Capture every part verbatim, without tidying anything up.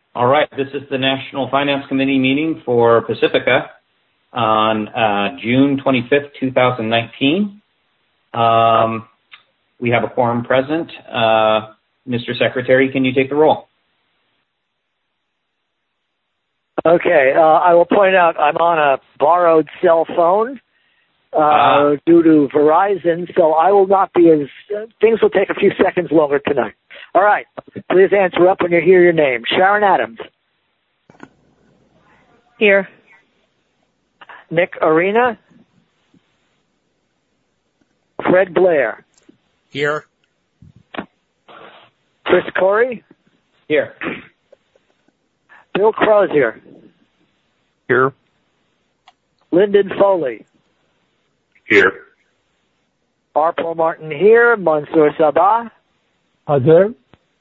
All right, this is the National Finance Committee meeting for Pacifica on uh, June twenty-fifth, two thousand nineteen. Um, we have a quorum present. Uh, Mister Secretary, can you take the roll? Okay, uh, I will point out I'm on a borrowed cell phone uh, Ah. due to Verizon, so I will not be as, uh, things will take a few seconds longer tonight. All right, please answer up when you hear your name. Sharon Adams. Here. Nick Arena. Fred Blair. Here. Chris Corey. Here. Bill Crozier. Here. Lyndon Foley. Here. R. Paul Martin here. Mansour Sabah. Hazır.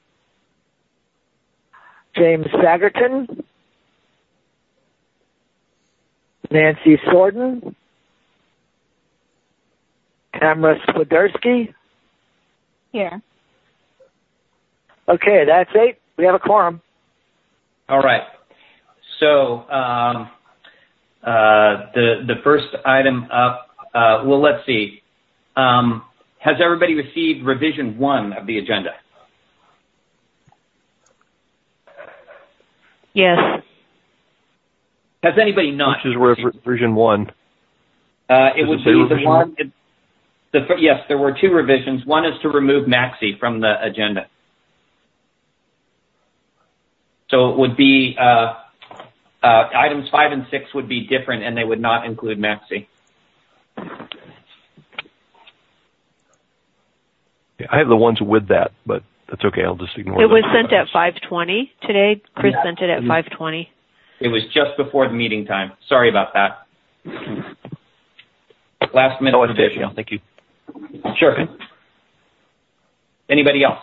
James Sagerton. Nancy Sorden. Tamara Swiderski. Here. Okay, that's eight. We have a quorum. All right. So um, uh, the the first item up. Uh, well, let's see. Um, has everybody received revision one of the agenda? Yes. Has anybody not? Which is re- version one. Uh, it Does would it say be the revision one. It, the, yes, there were two revisions. One is to remove Maxi from the agenda. So it would be uh, uh, items five and six would be different, and they would not include Maxi. Yeah, I have the ones with that, but that's okay. I'll just ignore It them. was sent at five twenty today. Chris Yeah. sent it at five twenty. It was just before the meeting time. Sorry about that. Last minute Oh, I see it. revision. Yeah, thank you. Sure. Anybody else?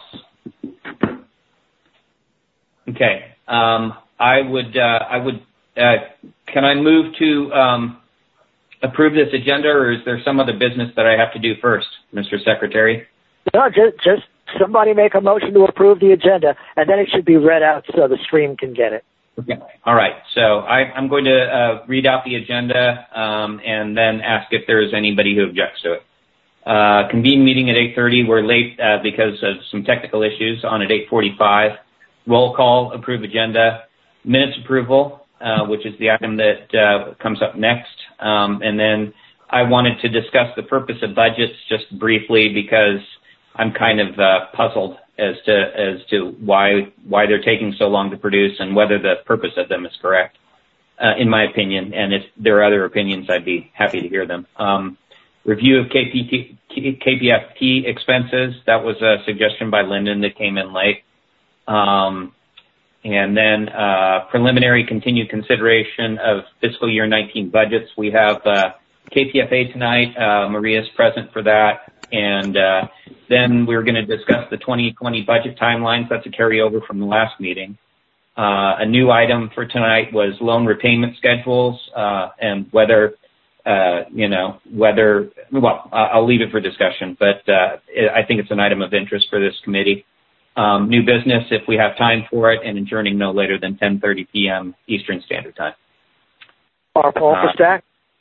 Okay. Um, I would. Uh, I would. Uh, can I move to um, approve this agenda, or is there some other business that I have to do first, Mister Secretary? No, just, just somebody make a motion to approve the agenda, and then it should be read out so the stream can get it. Okay. All right. So I, I'm going to uh, read out the agenda um, and then ask if there is anybody who objects to it. Uh, convene meeting at eight thirty. We're late uh, because of some technical issues. On at eight forty-five. Roll call, approve agenda. Minutes approval, uh, which is the item that uh, comes up next. Um, and then I wanted to discuss the purpose of budgets just briefly because I'm kind of uh, puzzled as to as to why why they're taking so long to produce and whether the purpose of them is correct, uh, in my opinion. And if there are other opinions, I'd be happy to hear them. Um, review of K P T, K P F T expenses. That was a suggestion by Lyndon that came in late. Um, and then uh, preliminary continued consideration of fiscal year nineteen budgets. We have uh, K P F A tonight. Uh, Maria's present for that. And uh, then we're going to discuss the twenty twenty budget timelines. That's a carryover from the last meeting. Uh, a new item for tonight was loan repayment schedules uh, and whether, uh, you know, whether, well, I'll leave it for discussion, but uh, I think it's an item of interest for this committee. Um, new business, if we have time for it, and adjourning no later than ten thirty p.m. Eastern Standard Time. R. Paul Uh, for stack.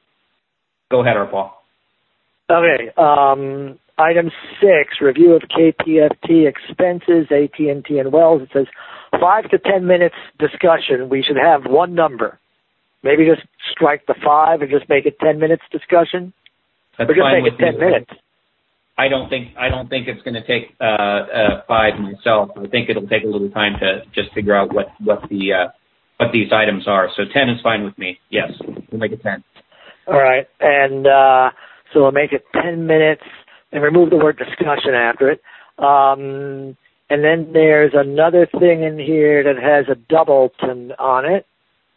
Go ahead, R. Paul. Okay. Um, item six, review of K P F T expenses, A T and T and Wells. It says five to ten minutes discussion. We should have one number. Maybe just strike the five and just make it ten minutes discussion. That's or just fine make it with ten me. minutes. I don't think I don't think it's going to take uh, uh, five myself. I think it'll take a little time to just figure out what what the uh, what these items are. So ten is fine with me. Yes, we'll make it ten. All right. And uh, so we'll make it ten minutes and remove the word discussion after it. Um, and then there's another thing in here that has a doubleton on it.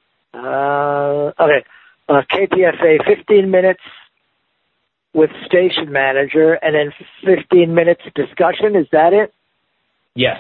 Uh, okay. Uh, K P F A, fifteen minutes with station manager, and then fifteen minutes discussion. Is that it? Yes.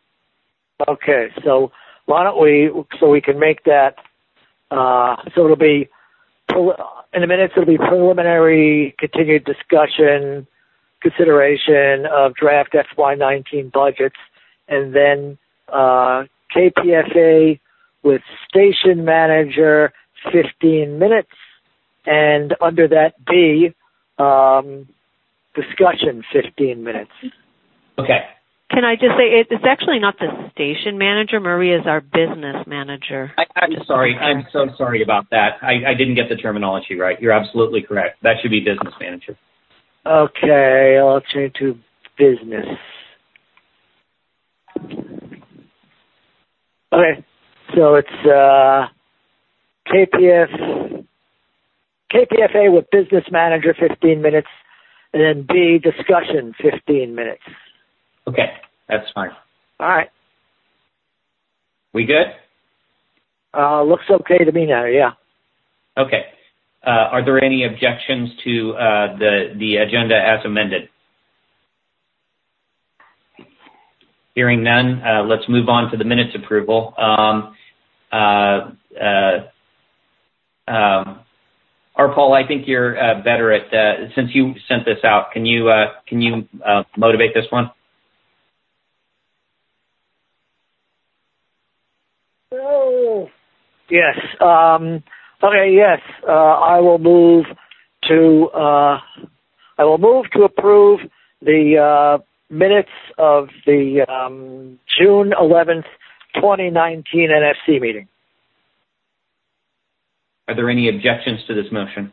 Okay. So why don't we, so we can make that, uh, so it'll be, in a minute, it'll be preliminary continued discussion, consideration of draft F Y nineteen budgets, and then uh, K P F A with station manager fifteen minutes, and under that B, um, discussion fifteen minutes. Okay. Can I just say, it, it's actually not the station manager. Maria is our business manager. I, I'm sorry. I'm so sorry about that. I, I didn't get the terminology right. You're absolutely correct. That should be business manager. Okay, I'll change to business. Okay, so it's uh, K P F K P F A with business manager fifteen minutes, and then B, discussion fifteen minutes. Okay, that's fine. All right. We good? Uh, looks okay to me now, yeah. Okay. Uh, are there any objections to uh, the, the agenda as amended? Hearing none, uh, let's move on to the minutes approval. Um, uh, uh, um, Arpal, I think you're uh, better at, uh, since you sent this out, can you, uh, can you uh, motivate this one? Oh. Yes. Um, okay. Yes. Uh, I will move to. Uh, I will move to approve the uh, minutes of the um, June eleventh, twenty nineteen N F C meeting. Are there any objections to this motion?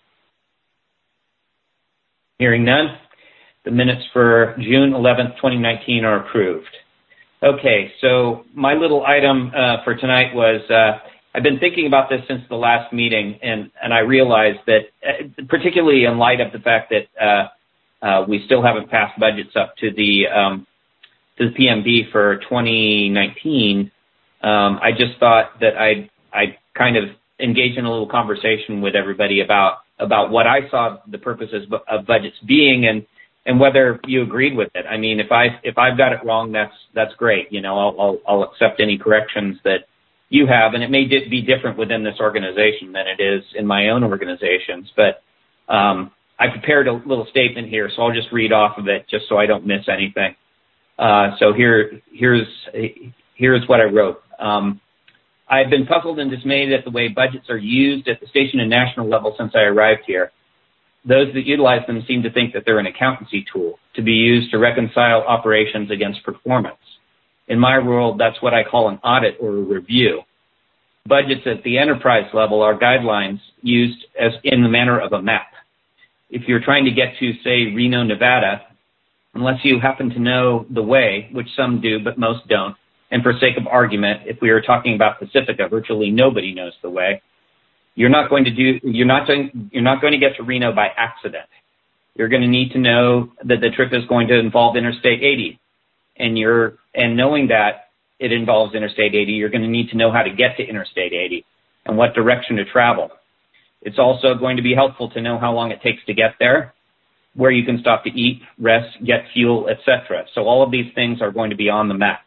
Hearing none, the minutes for June eleventh, twenty nineteen are approved. Okay, so my little item uh, for tonight was, uh, I've been thinking about this since the last meeting, and, and I realized that, uh, particularly in light of the fact that uh, uh, we still haven't passed budgets up to the um, to the P M B for twenty nineteen, um, I just thought that I'd, I'd kind of engage in a little conversation with everybody about about what I saw the purposes of budgets being, and and whether you agreed with it. I mean, if I if I've got it wrong, that's that's great. You know, I'll I'll, I'll accept any corrections that you have, and it may di- be different within this organization than it is in my own organizations. But um, I prepared a little statement here, so I'll just read off of it just so I don't miss anything. Uh, so here here's here's what I wrote. Um, I've been puzzled and dismayed at the way budgets are used at the station and national level since I arrived here. Those that utilize them seem to think that they're an accountancy tool to be used to reconcile operations against performance. In my world, that's what I call an audit or a review. Budgets at the enterprise level are guidelines used as in the manner of a map. If you're trying to get to, say, Reno, Nevada, unless you happen to know the way, which some do but most don't, and for sake of argument, if we are talking about Pacifica, virtually nobody knows the way. You're not going to do. You're not going. You're not going to get to Reno by accident. You're going to need to know that the trip is going to involve Interstate eighty, and you're and knowing that it involves Interstate eighty, you're going to need to know how to get to Interstate eighty and what direction to travel. It's also going to be helpful to know how long it takes to get there, where you can stop to eat, rest, get fuel, et cetera. So all of these things are going to be on the map.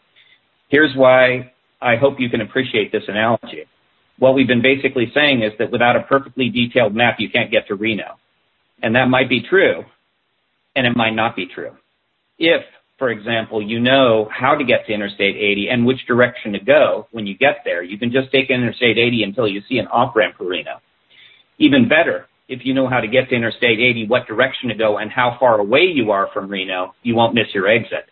Here's why I hope you can appreciate this analogy. What we've been basically saying is that without a perfectly detailed map, you can't get to Reno. And that might be true, and it might not be true. If, for example, you know how to get to Interstate eighty and which direction to go when you get there, you can just take Interstate eighty until you see an off-ramp for Reno. Even better, if you know how to get to Interstate eighty, what direction to go, and how far away you are from Reno, you won't miss your exit.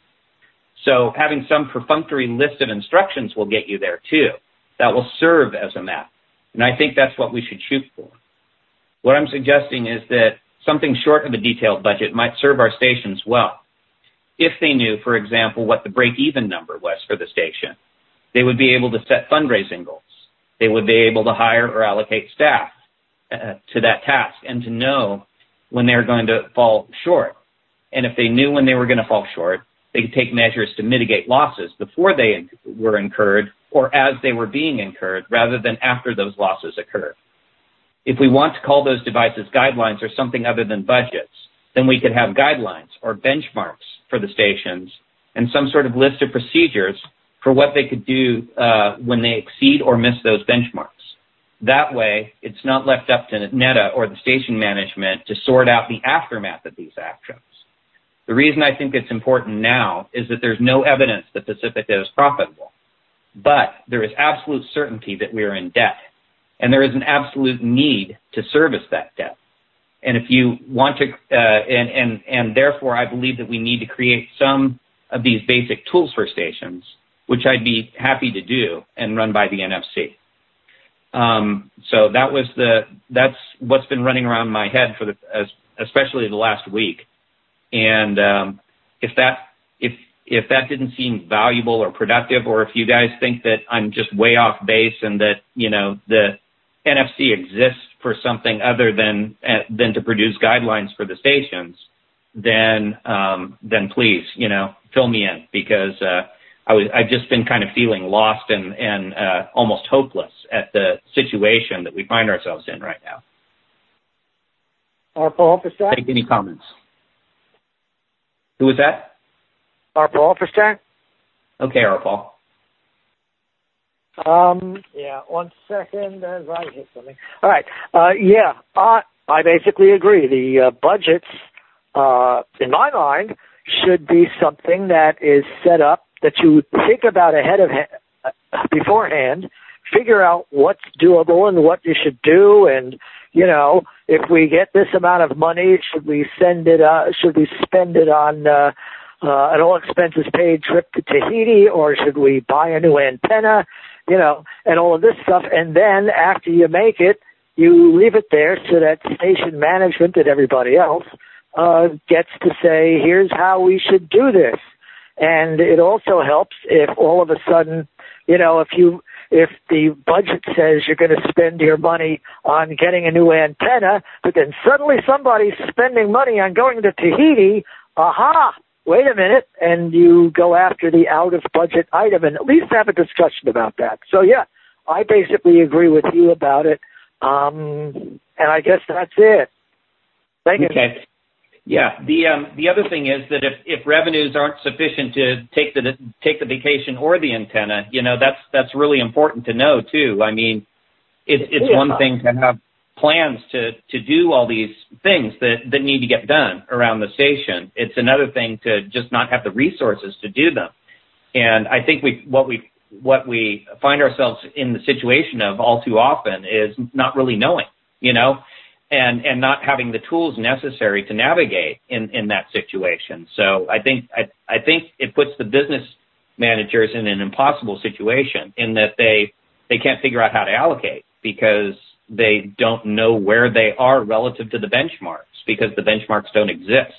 So having some perfunctory list of instructions will get you there, too. That will serve as a map. And I think that's what we should shoot for. What I'm suggesting is that something short of a detailed budget might serve our stations well. If they knew, for example, what the break-even number was for the station, they would be able to set fundraising goals. They would be able to hire or allocate staff uh, to that task and to know when they're going to fall short. And if they knew when they were going to fall short, they could take measures to mitigate losses before they were incurred or as they were being incurred rather than after those losses occurred. If we want to call those devices guidelines or something other than budgets, then we could have guidelines or benchmarks for the stations and some sort of list of procedures for what they could do uh, when they exceed or miss those benchmarks. That way, it's not left up to NETA or the station management to sort out the aftermath of these actions. The reason I think it's important now is that there's no evidence that Pacifica is profitable. but there is absolute certainty that we are in debt, and there is an absolute need to service that debt. And if you want to, uh, and, and, and therefore I believe that we need to create some of these basic tools for stations, which I'd be happy to do and run by the N F C. Um, so that was the, that's what's been running around my head for the, especially the last week. And, um, if that, if, if that didn't seem valuable or productive, or if you guys think that I'm just way off base and that, you know, the N F C exists for something other than, uh, than to produce guidelines for the stations, then, um, then please, you know, fill me in, because, uh, I was, I've just been kind of feeling lost and, and, uh, almost hopeless at the situation that we find ourselves in right now. Our Paul Officer? Take any comments. Who was that? Our Paul Officer? Okay, our Paul. Um, yeah, one second as I hit something. All right. Uh, yeah, uh, I basically agree. The uh, budgets, uh, in my mind, should be something that is set up that you think about ahead of ha- beforehand, figure out what's doable and what you should do, and you know, if we get this amount of money, should we send it? Uh, should we spend it on uh, uh, an all expenses paid trip to Tahiti, or should we buy a new antenna? You know, and all of this stuff, and then after you make it, you leave it there so that station management and everybody else uh, gets to say, here's how we should do this. And it also helps if all of a sudden, you know, if you if the budget says you're going to spend your money on getting a new antenna, but then suddenly somebody's spending money on going to Tahiti, aha, wait a minute, and you go after the out-of-budget item and at least have a discussion about that. So, yeah, I basically agree with you about it, um, and I guess that's it. Thank you. Okay. Yeah. The um, the other thing is that if, if revenues aren't sufficient to take the take the vacation or the antenna, you know, that's that's really important to know too. I mean, it's it's yeah. one thing to have plans to to do all these things that that need to get done around the station. It's another thing to just not have the resources to do them. And I think we what we what we find ourselves in the situation of all too often is not really knowing, you know. And, and not having the tools necessary to navigate in, in that situation. So I think, I, I think it puts the business managers in an impossible situation in that they, they can't figure out how to allocate because they don't know where they are relative to the benchmarks because the benchmarks don't exist.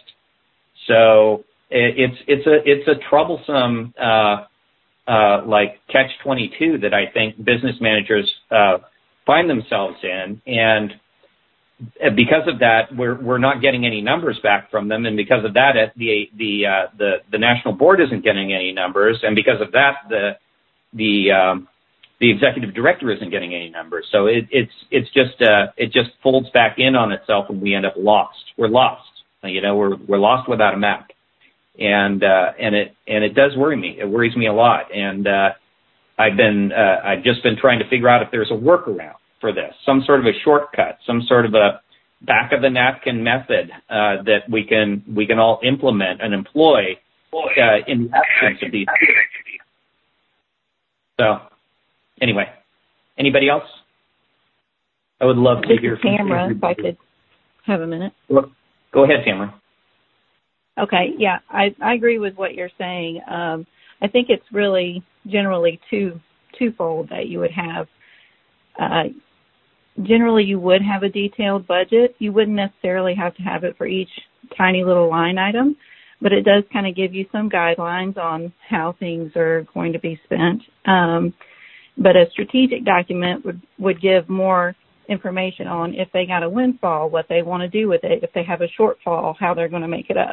So it, it's, it's a, it's a troublesome, uh, uh, like catch twenty-two that I think business managers, uh, find themselves in. And, because of that, we're we're not getting any numbers back from them, and because of that, the the uh, the the national board isn't getting any numbers, and because of that, the the um, the executive director isn't getting any numbers. So it, it's it's just uh, it just folds back in on itself, and we end up lost. We're lost. You know, we're we're lost without a map, and uh, and it and it does worry me. It worries me a lot, and uh, I've been uh, I've just been trying to figure out if there's a workaround for this, some sort of a shortcut, some sort of a back of the napkin method uh, that we can we can all implement and employ uh, in the absence of these. So, anyway, anybody else? I would love to this hear is from Tamara, you. if I could have a minute. Go ahead, Tamara. Okay, yeah, I, I agree with what you're saying. Um, I think it's really generally two twofold that you would have. Uh, generally, you would have a detailed budget. You wouldn't necessarily have to have it for each tiny little line item, but it does kind of give you some guidelines on how things are going to be spent. Um, but a strategic document would, would give more information on if they got a windfall, what they want to do with it, if they have a shortfall, how they're going to make it up.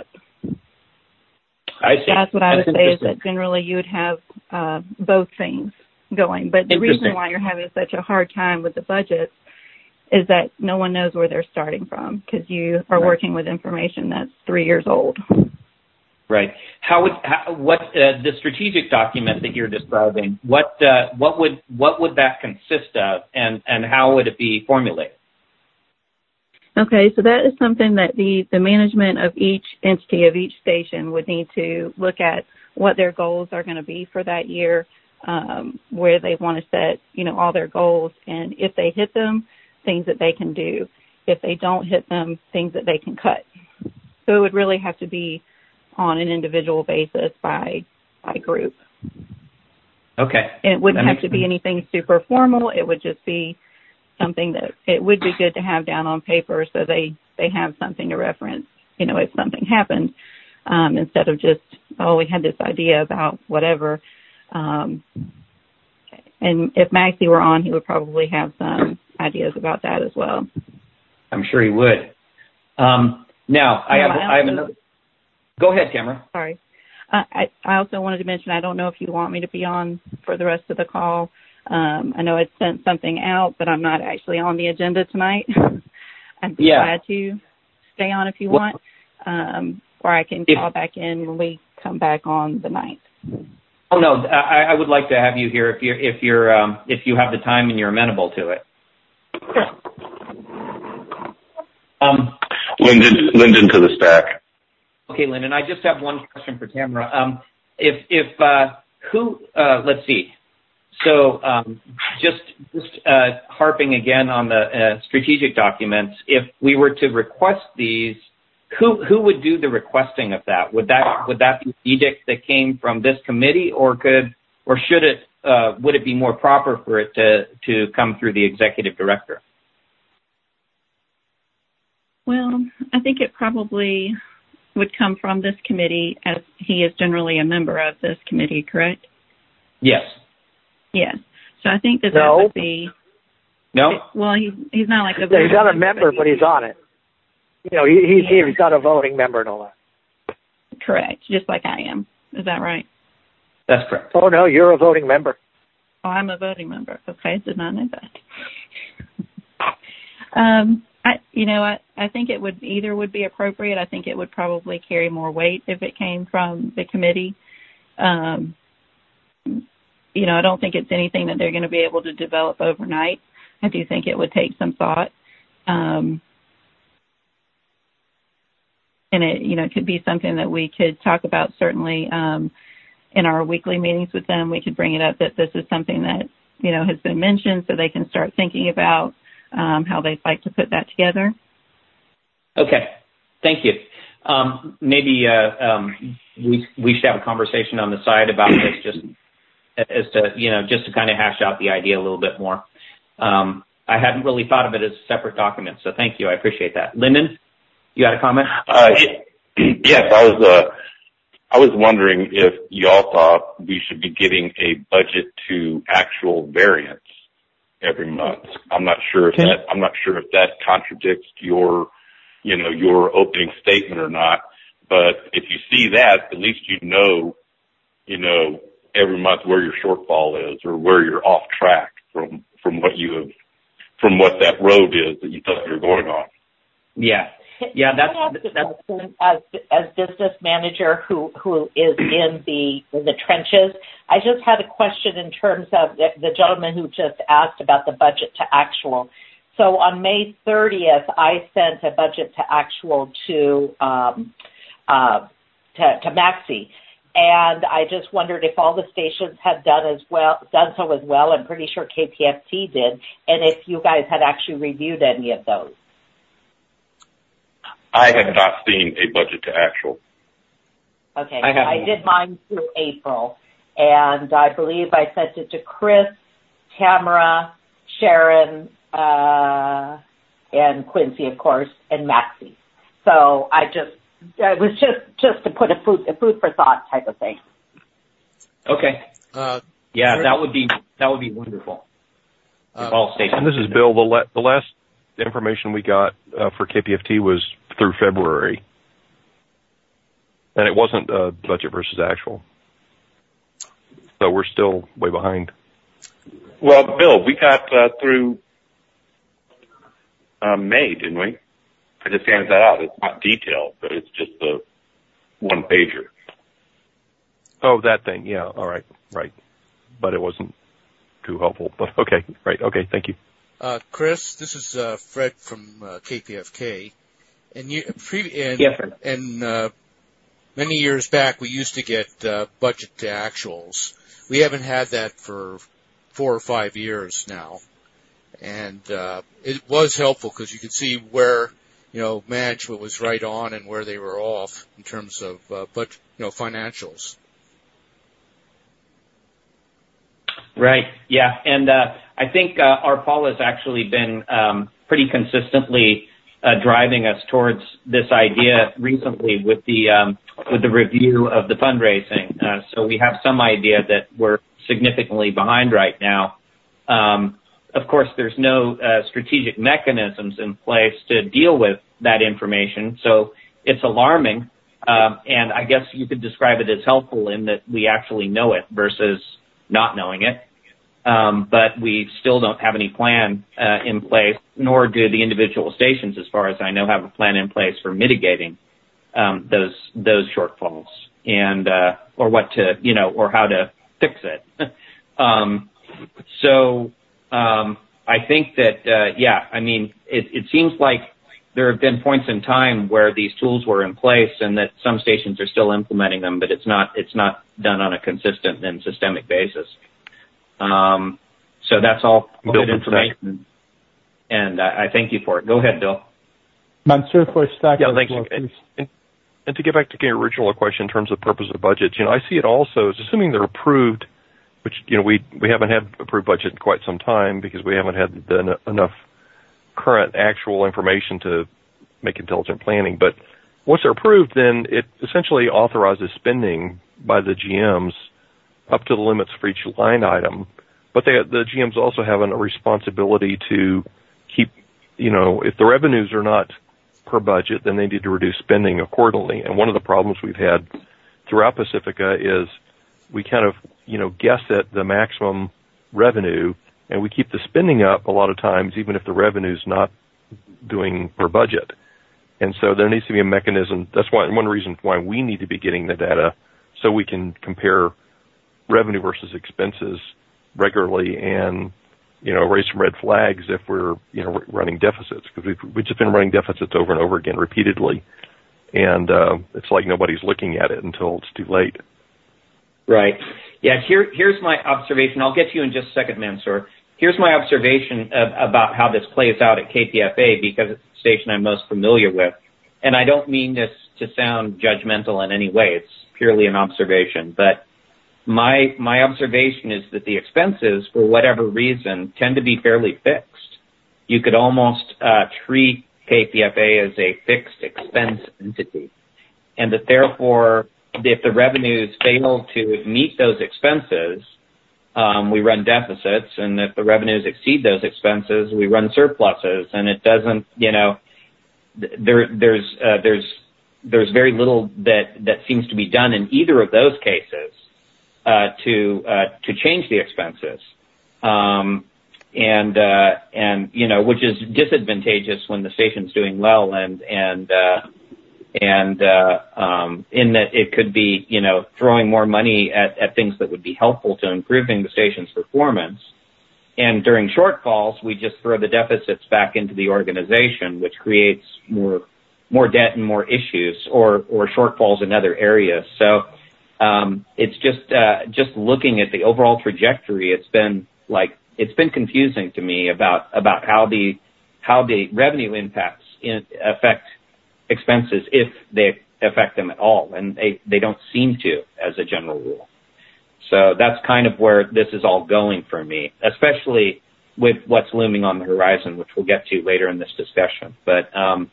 I see. That's what I That's would say is that generally you would have uh, both things going. But the reason why you're having such a hard time with the budgets is that no one knows where they're starting from because you are right. working with information that's three years old. Right. How would how, what uh, the strategic document that you're describing? What uh, what would what would that consist of, and, and how would it be formulated? Okay, so that is something that the, the management of each entity of each station would need to look at what their goals are going to be for that year, um, where they want to set, you know, all their goals. And if they hit them, things that they can do. If they don't hit them, things that they can cut. So it would really have to be on an individual basis by by group. Okay. And it wouldn't That have to be sense. anything super formal. It would just be something that it would be good to have down on paper so they, they have something to reference, you know, if something happened, um, instead of just, oh, we had this idea about whatever. Um, and if Maxie were on, he would probably have some ideas about that as well. I'm sure he would. Um, now, I have, No, I I have also- another. Go ahead, Tamara. Sorry. Uh, I, I also wanted to mention, I don't know if you want me to be on for the rest of the call. Um, I know I sent something out, but I'm not actually on the agenda tonight. I'd be Yeah. glad to stay on if you Well, want, um, or I can if, call back in when we come back on the ninth. Oh no, I, I would like to have you here if you're if you're um, if you have the time and you're amenable to it. Um, Lyndon, Lyndon to the stack. Okay, Lyndon, I just have one question for Tamara. Um, if if uh, who uh, let's see. So um, just just uh, harping again on the uh, strategic documents, if we were to request these, who who would do the requesting of that? Would that would that be an edict that came from this committee, or could or should it uh, would it be more proper for it to to come through the executive director? Well, I think it probably would come from this committee, as he is generally a member of this committee, correct? Yes. Yes. So I think that No. that would be. No. Well, he's he's not like a. Yeah, he's not a member, but he's on it. You know, he, he's Yeah. here. He's not a voting member and all that. Correct, just like I am. Is that right? That's correct. Oh no, you're a voting member. Oh, I'm a voting member. Okay, did not know that. um, I, you know, I, I think it would either would be appropriate. I think it would probably carry more weight if it came from the committee. Um, you know, I don't think it's anything that they're going to be able to develop overnight. I do think it would take some thought. Um, and it, you know, it could be something that we could talk about certainly, um, in our weekly meetings with them. We could bring it up that this is something that, you know, has been mentioned so they can start thinking about, um, how they'd like to put that together. Okay. Thank you. Um, maybe uh, um, we we should have a conversation on the side about this, just as to you know, just to kind of hash out the idea a little bit more. Um, I hadn't really thought of it as a separate document, so thank you. I appreciate that. Lyndon, you had a comment? Uh, yes, I was. Uh, I was wondering if y'all thought we should be getting a budget to actual variance every month. I'm not sure if Can that. I'm not sure if that contradicts your, you know, your opening statement or not. But if you see that, at least you know, you know, every month where your shortfall is or where you're off track from from what you have, from what that road is that you thought you were going on. Yeah. Yeah, that's, Can I ask that's, a question as as business manager who who is in the in the trenches. I just had a question in terms of the, the gentleman who just asked about the budget to actual. So on May thirtieth, I sent a budget to actual to um, uh, to, to Maxie, and I just wondered if all the stations had done as well done so as well. I'm pretty sure K P F T did, and if you guys had actually reviewed any of those. I have not seen a budget to actual. Okay, I I, haven't. did mine through April, and I believe I sent it to Chris, Tamara, Sharon, uh, and Quincy, of course, and Maxie. So I just, it was just, just to put a food, a food for thought type of thing. okay. Uh, Yeah, that would be that would be wonderful. If uh, all stations. And this is Bill. The, la- the last information we got uh, for K P F T was through February, and it wasn't uh, budget versus actual. So we're still way behind. Well, Bill, we got uh, through uh, May, didn't we? I just handed that out. It's not detailed, but it's just the one pager. Oh, that thing. Yeah. All right. Right. But it wasn't too helpful. But okay. Right. Okay. Thank you. uh, Chris, this is uh, Fred from uh, K P F K, and you pre- and, Yeah, Fred. and uh, many years back, we used to get uh, budget to actuals. We haven't had that for four or five years now. And uh, it was helpful because you could see where, you know, management was right on and where they were off in terms of, uh, but, you know, financials. Right. Yeah. And uh, I think uh, our Paul has actually been um, pretty consistently uh, driving us towards this idea recently with the um, with the review of the fundraising. Uh, so we have some idea that we're significantly behind right now. Um, of course, there's no uh, strategic mechanisms in place to deal with that information. So it's alarming. Um, and I guess you could describe it as helpful in that we actually know it versus not knowing it. Um, but we still don't have any plan uh, in place, nor do the individual stations, as far as I know, have a plan in place for mitigating um, those those shortfalls and uh, or what to, you know, or how to fix it. um, so um, I think that, uh, yeah, I mean, it, it seems like there have been points in time where these tools were in place and that some stations are still implementing them, but it's not it's not done on a consistent and systemic basis. Um, so that's all good information, and I, I thank you for it. Go ahead, Bill. Mansur for stack. Yeah, thanks. Well, and, and, and to get back to your original question in terms of purpose of budgets, you know, I see it also as assuming they're approved, which, you know, we we haven't had approved budget in quite some time because we haven't had the, enough current actual information to make intelligent planning. But once they're approved, then it essentially authorizes spending by the G Ms up to the limits for each line item. But they, the G Ms also have a responsibility to keep, you know, if the revenues are not per budget, then they need to reduce spending accordingly. And one of the problems we've had throughout Pacifica is we kind of, you know, guess at the maximum revenue, and we keep the spending up a lot of times, even if the revenue's not doing per budget. And so there needs to be a mechanism. That's why one reason why we need to be getting the data so we can compare revenue versus expenses regularly and, you know, raise some red flags if we're, you know, running deficits, because we've, we've just been running deficits over and over again repeatedly. And uh, it's like nobody's looking at it until it's too late. Right. Yeah, here, here's my observation. I'll get to you in just a second, Mansour. Here's my observation of, about how this plays out at K P F A, because it's the station I'm most familiar with. And I don't mean this to sound judgmental in any way. It's purely an observation. But My my observation is that the expenses, for whatever reason, tend to be fairly fixed. You could almost uh, treat K P F A as a fixed expense entity, and that therefore, if the revenues fail to meet those expenses, um, we run deficits, and if the revenues exceed those expenses, we run surpluses. And it doesn't, you know, there there's uh, there's there's very little that that seems to be done in either of those cases. Uh, to uh, to change the expenses, um, and uh, and you know, which is disadvantageous when the station's doing well, and and uh, and uh, um, in that it could be, you know, throwing more money at, at things that would be helpful to improving the station's performance. And during shortfalls, we just throw the deficits back into the organization, which creates more more debt and more issues, or or shortfalls in other areas. So. Um, it's just, uh, just looking at the overall trajectory, it's been like, it's been confusing to me about, about how the, how the revenue impacts in, affect expenses, if they affect them at all. And they, they don't seem to, as a general rule. So that's kind of where this is all going for me, especially with what's looming on the horizon, which we'll get to later in this discussion. But, um,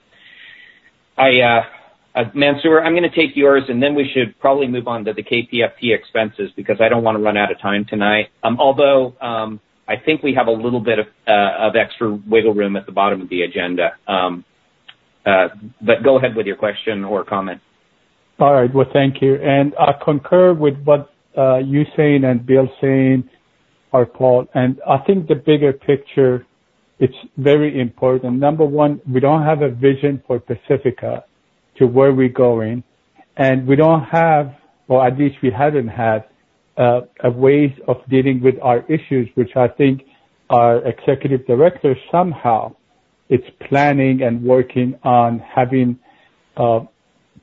I, uh, Uh, Mansour, I'm going to take yours, and then we should probably move on to the K P F P expenses, because I don't want to run out of time tonight. Um, although um, I think we have a little bit of, uh, of extra wiggle room at the bottom of the agenda. Um, uh, but go ahead with your question or comment. All right. Well, thank you. And I concur with what uh, you saying and Bill saying, or Paul. And I think the bigger picture, it's very important. Number one, we don't have a vision for Pacifica to where we're going, and we don't have, or at least we haven't had, uh, a ways of dealing with our issues, which I think our executive director somehow is planning and working on having uh,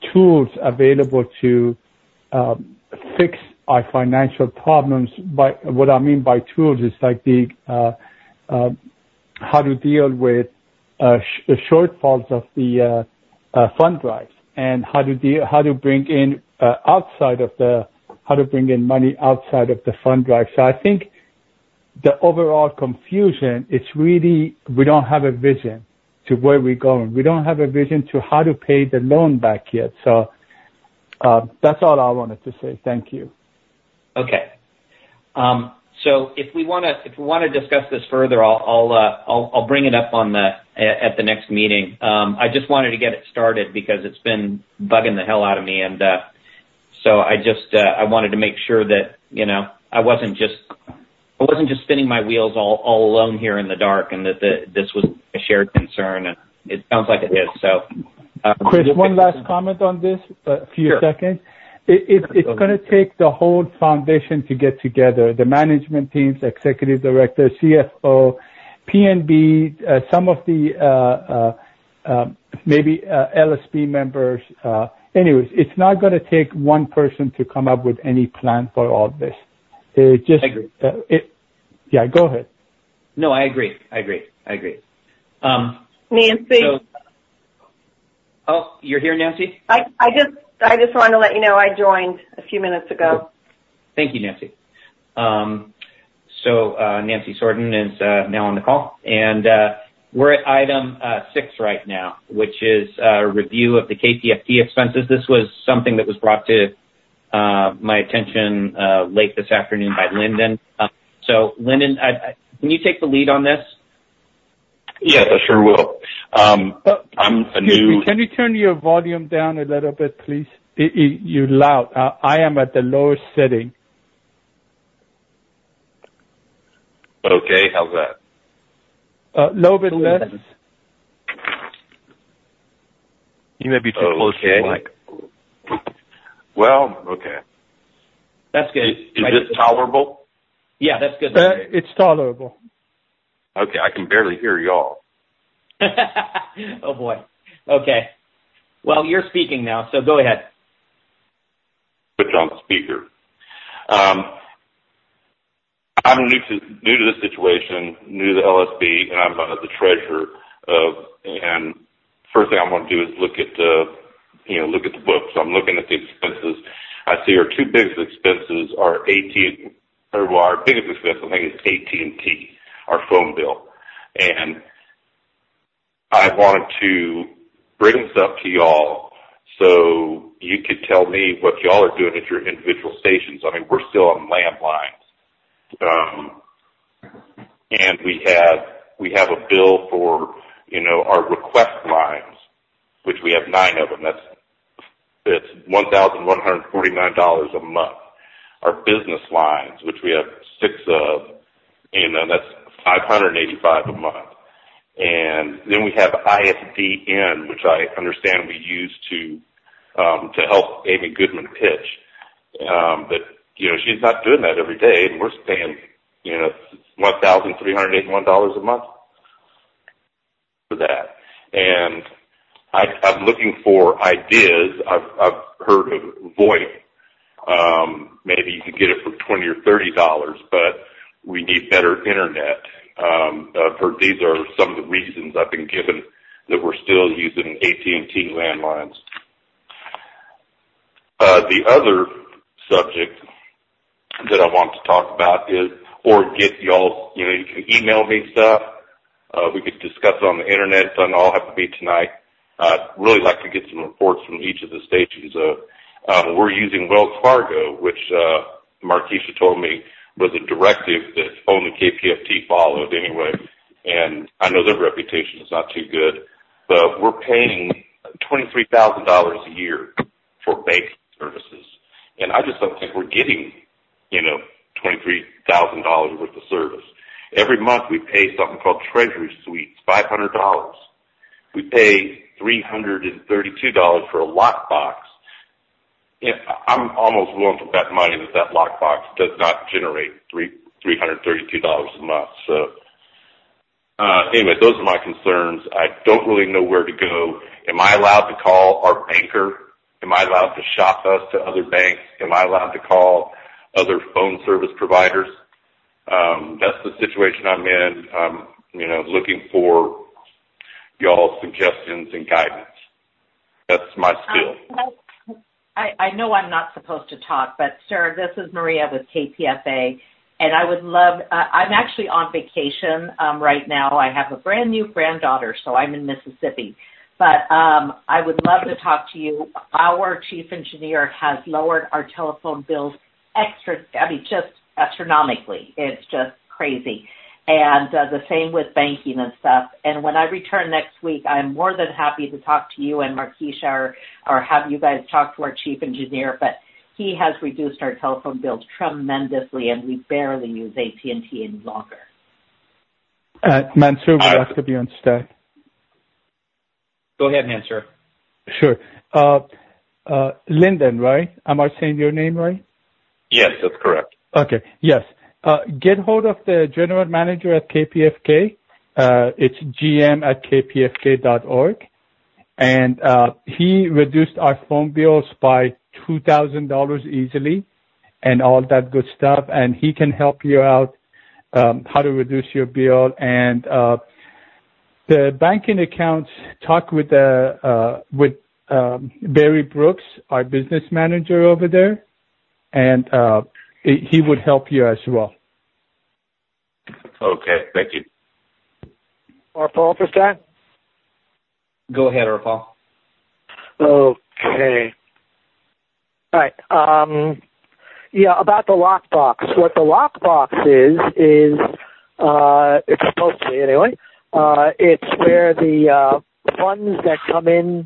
tools available to um, fix our financial problems. By what I mean by tools is like the uh, uh, how to deal with uh, sh- shortfalls of the uh, uh, fund drives, and how to deal, how to bring in uh, outside of the how to bring in money outside of the fund drive. So I think the overall confusion, it's really we don't have a vision to where we're going. We don't have a vision to how to pay the loan back yet. So uh, that's all I wanted to say. Thank you. Okay. Um, so if we want to if we want to discuss this further, I'll I'll, uh, I'll I'll bring it up on the at the next meeting. Um, I just wanted to get it started because it's been bugging the hell out of me, and uh, so I just uh, I wanted to make sure that you know I wasn't just I wasn't just spinning my wheels all all alone here in the dark, and that the, this was a shared concern, and it sounds like it is. So, um, Chris, one last comment on this, a few sure. seconds. It, it, it's going to take the whole foundation to get together, the management teams, executive director, C F O, P N B, uh, some of the uh, uh, uh, maybe uh, L S B members. Uh, anyways, it's not going to take one person to come up with any plan for all this. It just, I agree. Uh, it, yeah, go ahead. No, I agree. I agree. I agree. Um, Nancy. So, oh, you're here, Nancy? I, I just I just wanted to let you know I joined a few minutes ago. Thank you, Nancy. Um, so uh, Nancy Sorden is uh, now on the call, and uh, we're at item uh, six right now, which is a review of the K P F T expenses. This was something that was brought to uh, my attention uh, late this afternoon by Lyndon. Uh, so, Lyndon, I, I, can you take the lead on this? Yes, I sure will. Um, uh, I'm a excuse new. Me, can you turn your volume down a little bit, please? It, it, you're loud. Uh, I am at the lowest setting. Okay, how's that? A uh, little bit less. You may be too okay. close to the mic. Well, okay. That's good. Is, is right. this tolerable? Yeah, that's good. Uh, it's tolerable. Okay, I can barely hear y'all. Oh, boy. Okay. Well, you're speaking now, so go ahead. Put you on the speaker. Um, I'm new to new to this situation, new to the L S B, and I'm uh, the treasurer. Of, and first thing I want to do is look at the, you know, look at the books. So I'm looking at the expenses. I see our two biggest expenses are A T, or well, our biggest expense I think is A T and T, our phone bill, and I wanted to bring this up to y'all so you could tell me what y'all are doing at your individual stations. I mean, we're still on landlines. Um, and we have, we have a bill for, you know, our request lines, which we have nine of them. That's, it's one thousand one hundred forty-nine dollars a month. Our business lines, which we have six of, you know, that's five hundred eighty-five dollars a month. And then we have I S D N, which I understand we use to, um, to help Amy Goodman pitch. Um, but, you know, she's not doing that every day, and we're paying, you know, one thousand three hundred eighty-one dollars a month for that. And I, I'm looking for ideas. I've, I've heard of VoIP. Um, maybe you could get it for twenty or thirty dollars, but we need better internet. Um, I've heard these are some of the reasons I've been given that we're still using A T and T landlines. Uh, the other subject that I want to talk about is, or get y'all, you know, you can email me stuff. Uh, we could discuss it on the internet. It doesn't all have to be tonight. I'd really like to get some reports from each of the stations. Uh, um, we're using Wells Fargo, which, uh, Markeisha told me was a directive that only K P F T followed anyway. And I know their reputation is not too good, but we're paying twenty-three thousand dollars a year for banking services. And I just don't think we're getting, you know, twenty-three thousand dollars worth of service. Every month we pay something called Treasury Suites, five hundred dollars. We pay three hundred thirty-two dollars for a lockbox. Yeah, I'm almost willing to bet money that that lockbox does not generate three three hundred thirty-two dollars a month. So, uh, anyway, those are my concerns. I don't really know where to go. Am I allowed to call our banker Am I allowed to shop us to other banks? Am I allowed to call other phone service providers? Um, that's the situation I'm in. Um, you know, looking for y'all's suggestions and guidance. That's my spiel. Um, I, I know I'm not supposed to talk, but sir, this is Maria with K P F A, and I would love, uh, I'm actually on vacation um, right now. I have a brand new granddaughter, so I'm in Mississippi. But um, I would love to talk to you. Our chief engineer has lowered our telephone bills extra, I mean, just astronomically. It's just crazy. And uh, the same with banking and stuff. And when I return next week, I'm more than happy to talk to you and Markeisha or, or have you guys talk to our chief engineer. But he has reduced our telephone bills tremendously, and we barely use A T and T any longer. Uh, Mansoor would like to be on stage. Go ahead, Mansoor. Sure. Uh, uh, Lyndon, right? Am I saying your name right? Yes, that's correct. Okay. Yes. Uh, get hold of the general manager at K P F K. Uh, it's G M at K P F K dot org. And, uh, he reduced our phone bills by two thousand dollars easily and all that good stuff. And he can help you out, um, how to reduce your bill. And, uh, the banking accounts, talk with, the, uh, with, um, Barry Brooks, our business manager over there. And, uh, he would help you as well. Okay, thank you. Or Paul for that? Go ahead, or Paul. Okay. All right. Um, yeah, about the lockbox. What the lockbox is, is, uh, it's supposed to be anyway, uh, it's where the, uh, funds that come in,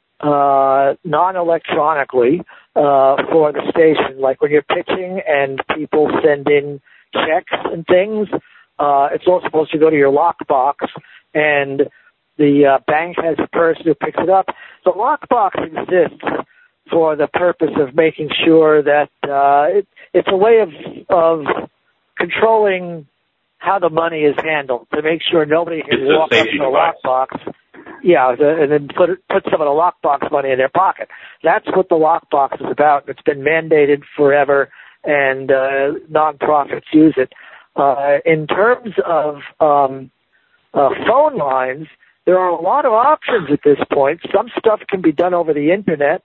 uh, non-electronically, uh, for the station, like when you're pitching and people send in checks and things, uh, it's all supposed to go to your lockbox, and the uh, bank has a person who picks it up. The lockbox exists for the purpose of making sure that uh, it, it's a way of of controlling how the money is handled, to make sure nobody can it's walk up to the lockbox. Yeah, and then put put some of the lockbox money in their pocket. That's what the lockbox is about. It's been mandated forever, and uh, nonprofits use it. Uh, in terms of um, uh, phone lines, there are a lot of options at this point. Some stuff can be done over the internet.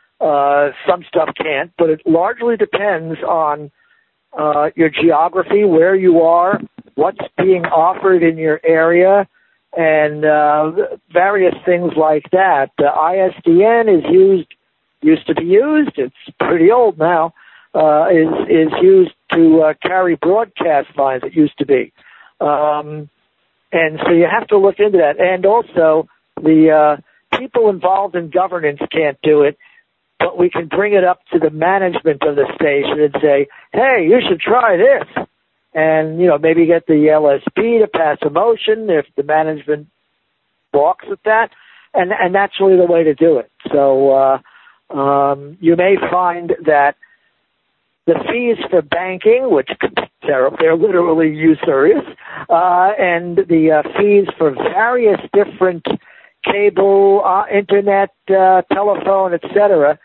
Uh, some stuff can't, but it largely depends on uh, your geography, where you are, what's being offered in your area, and uh, various things like that. Uh, I S D N is used, used to be used, it's pretty old now, uh, is, is used to uh, carry broadcast lines, it used to be. Um, and so you have to look into that. And also, the uh, people involved in governance can't do it, but we can bring it up to the management of the station and say, hey, you should try this. And, you know, maybe get the L S P to pass a motion if the management balks at that. And, and that's really the way to do it. So uh, um, you may find that the fees for banking, which they're, they're literally usurious, uh, and the uh, fees for various different cable, uh, internet, uh, telephone, et cetera,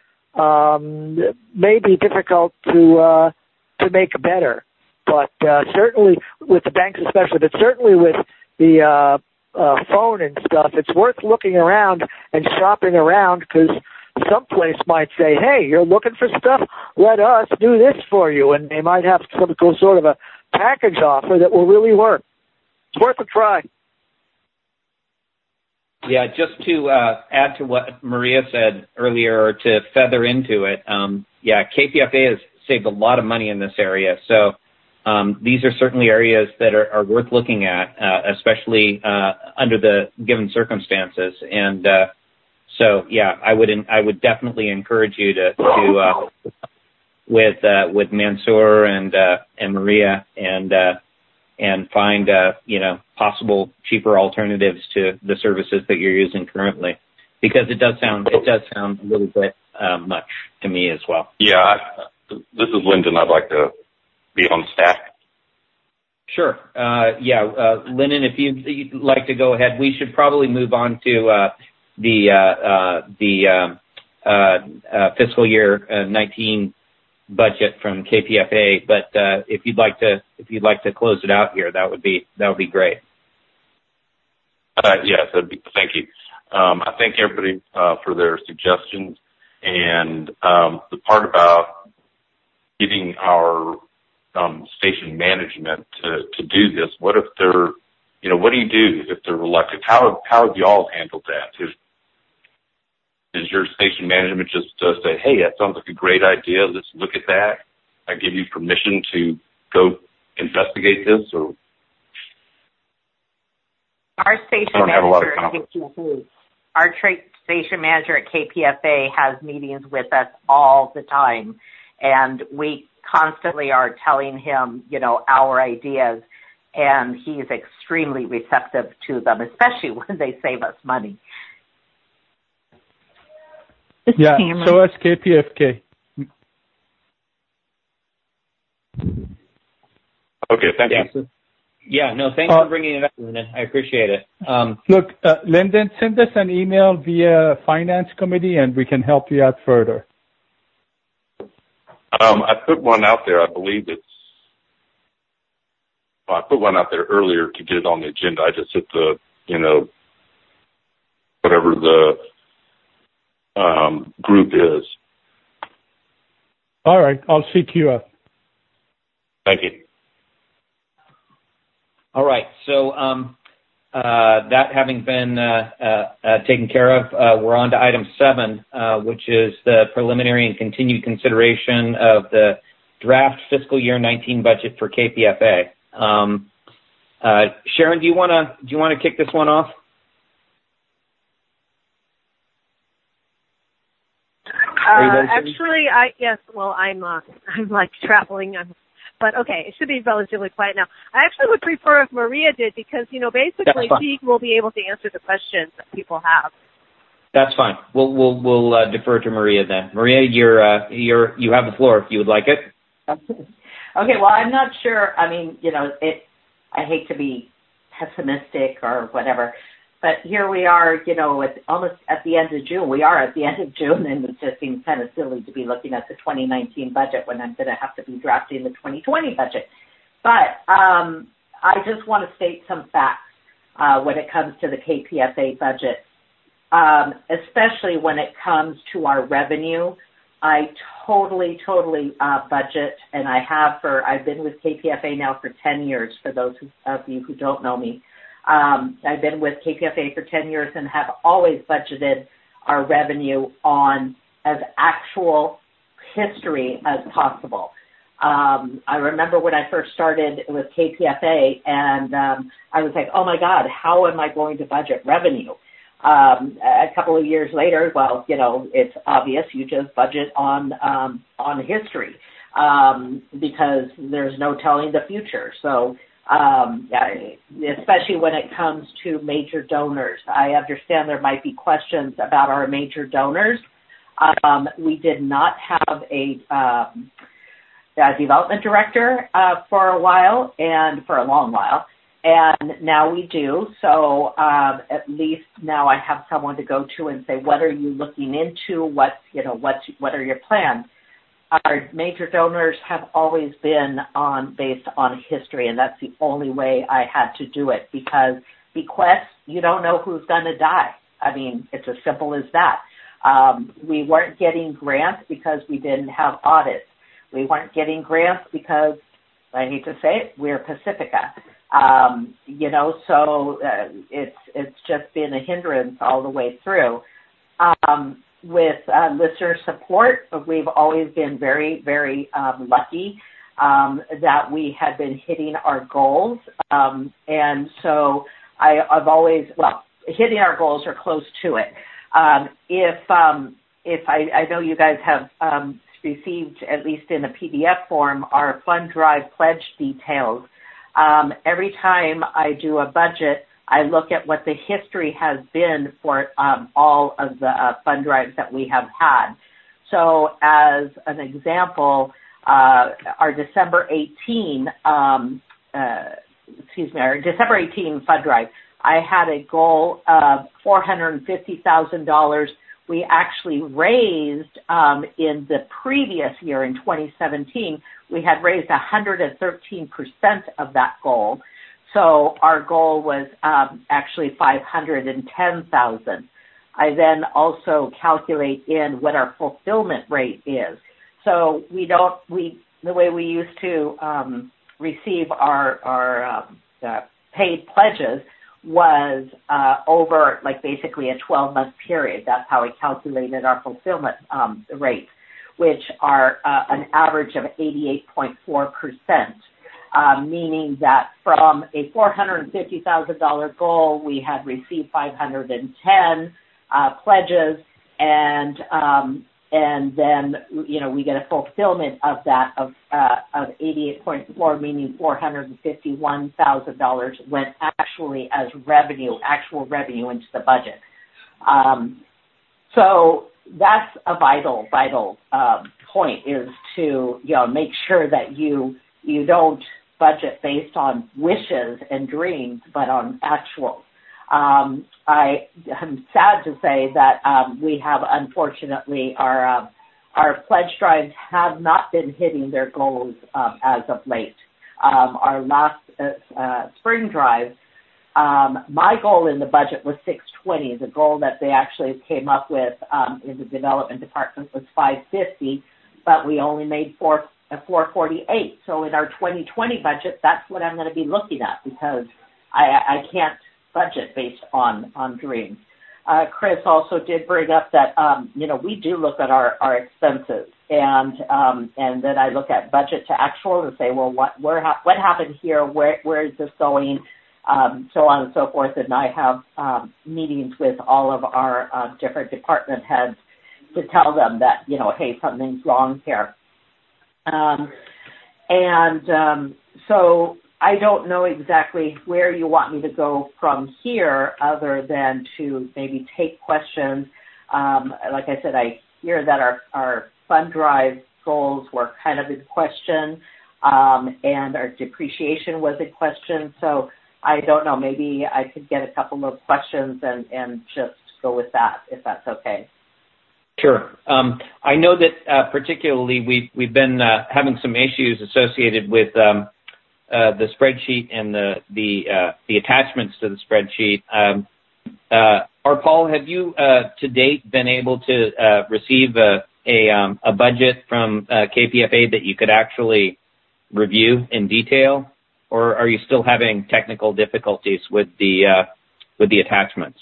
um, may be difficult to uh, to make better. But uh, certainly with the banks especially, but certainly with the uh, uh, phone and stuff, it's worth looking around and shopping around, because some place might say, hey, you're looking for stuff? Let us do this for you. And they might have some sort of a package offer that will really work. It's worth a try. Yeah, just to uh, add to what Maria said earlier, or to feather into it, um, yeah, K P F A has saved a lot of money in this area. So um, these are certainly areas that are, are worth looking at, uh, especially uh, under the given circumstances. And uh, so, yeah, I would I would definitely encourage you to to uh, with uh, with Mansoor and uh, and Maria and uh, and find uh, you know possible cheaper alternatives to the services that you're using currently, because it does sound it does sound a little bit uh, much to me as well. Yeah, I, this is Lyndon. I'd like to be on staff. Sure. Uh, yeah, uh, Lyndon, if you'd, you'd like to go ahead, we should probably move on to uh, the uh, uh, the um, uh, uh, fiscal year uh, nineteen budget from K P F A. But uh, if you'd like to, if you'd like to close it out here, that would be that would be great. Uh, yes, be, thank you. Um, I thank everybody uh, for their suggestions, and um, the part about getting our um, station management to, to do this. What if they're, you know, what do you do if they're reluctant? How how have you all handled that? Is, is your station management just uh, say, hey, that sounds like a great idea. Let's look at that. I give you permission to go investigate this, or our station manager at K P F A, our tra- station manager at K P F A has meetings with us all the time, and we constantly are telling him, you know, our ideas, and he's extremely receptive to them, especially when they save us money. Yeah, so as K P F K. Okay, thank yeah, you. So, yeah, no, thanks uh, for bringing it up, Lyndon. I appreciate it. Um, look, uh, Lyndon, send us an email via Finance Committee, and we can help you out further. Um, I put one out there. I believe it's. Well, I put one out there earlier to get it on the agenda. I just hit the, you know, whatever the um, group is. All right, I'll seek you up. Thank you. All right. So um, uh, that having been uh, uh, uh, taken care of, uh, we're on to item seven, uh, which is the preliminary and continued consideration of the draft fiscal year nineteen budget for K P F A. Um, uh, Sharon, do you want to do you want to kick this one off? Uh, actually, I yes. Well, I'm uh, I'm like traveling. I'm. But okay, it should be relatively quiet now. I actually would prefer if Maria did because, you know, basically she will be able to answer the questions that people have. That's fine. We'll we'll we'll uh, defer to Maria then. Maria, you're uh, you're you have the floor if you would like it. Okay. Well, I'm not sure. I mean, you know, it. I hate to be pessimistic or whatever, but here we are. You know, at almost at the end of June. We are at the end of June, and it just seems kind of silly to be looking at the twenty nineteen budget when I'm going to have to be drafting the twenty twenty budget. But um, I just want to state some facts uh, when it comes to the K P F A budget. Um, especially when it comes to our revenue. I totally, totally uh, budget, and I have for, I've been with K P F A now for ten years, for those of you who don't know me. Um, I've been with K P F A for ten years and have always budgeted our revenue on as actual history as possible. Um, I remember when I first started with K P F A, and um, I was like, oh my God, how am I going to budget revenue? Um, a couple of years later, well, you know, it's obvious you just budget on um, on history um, because there's no telling the future. So, um, especially when it comes to major donors, I understand there might be questions about our major donors. Um, we did not have a, um, a development director uh, for a while and for a long while. And now we do. So um, at least now I have someone to go to and say, what are you looking into? What, you know, what, what are your plans? Our major donors have always been on based on history, and that's the only way I had to do it because bequests, you don't know who's going to die. I mean, it's as simple as that. Um, we weren't getting grants because we didn't have audits. We weren't getting grants because, I hate to say it, we're Pacifica. Um, you know, so uh, it's it's just been a hindrance all the way through. Um, with uh, listener support, we've always been very, very um, lucky um, that we have been hitting our goals. Um, and so I, I've always, well, hitting our goals or close to it. Um, if um, if I, I know you guys have um, received, at least in a P D F form, our Fund Drive pledge details. Um, every time I do a budget, I look at what the history has been for um, all of the uh, fund drives that we have had. So as an example, uh, our December eighteenth, um, uh, excuse me, our December eighteenth fund drive, I had a goal of four hundred fifty thousand dollars. we actually raised um, in the previous year, in twenty seventeen, we had raised one hundred thirteen percent of that goal. So our goal was um, actually five hundred ten thousand. I then also calculate in what our fulfillment rate is. So we don't, we, the way we used to um, receive our, our um, uh, paid pledges was uh, over like basically a twelve month period. That's how we calculated our fulfillment um, rates, which are uh, an average of eighty-eight point four percent. Uh, meaning that from a four hundred fifty thousand dollars goal, we had received five hundred ten uh, pledges, and um, and then you know we get a fulfillment of that of uh, of eighty-eight point four, meaning four hundred fifty-one thousand dollars went actually as revenue, actual revenue into the budget. Um, so that's a vital, vital um, point, is to you know make sure that you you don't budget based on wishes and dreams, but on actual. Um, I am sad to say that um, we have, unfortunately, our uh, our pledge drives have not been hitting their goals um, as of late. Um, our last uh, uh, spring drive, um, my goal in the budget was six twenty. The goal that they actually came up with um, in the development department was five fifty, but we only made four. four forty-eight. So in our twenty twenty budget, that's what I'm going to be looking at, because I, I can't budget based on, on dreams. Uh, Chris also did bring up that, um, you know, we do look at our, our expenses, and um, and then I look at budget to actual and say, well, what where ha- what happened here? Where where is this going? Um, so on and so forth. And I have um, meetings with all of our uh, different department heads to tell them that, you know, hey, something's wrong here. Um, and um, so I don't know exactly where you want me to go from here, other than to maybe take questions. Um, like I said, I hear that our, our fund drive goals were kind of in question, um, and our depreciation was in question. So I don't know, maybe I could get a couple of questions and, and just go with that, if that's okay. Sure. Um, I know that uh, particularly we've, we've been uh, having some issues associated with um, uh, the spreadsheet and the the, uh, the attachments to the spreadsheet. Um, uh, Arpal, have you uh, to date been able to uh, receive a a, um, a budget from uh, K P F A that you could actually review in detail, or are you still having technical difficulties with the uh, with the attachments?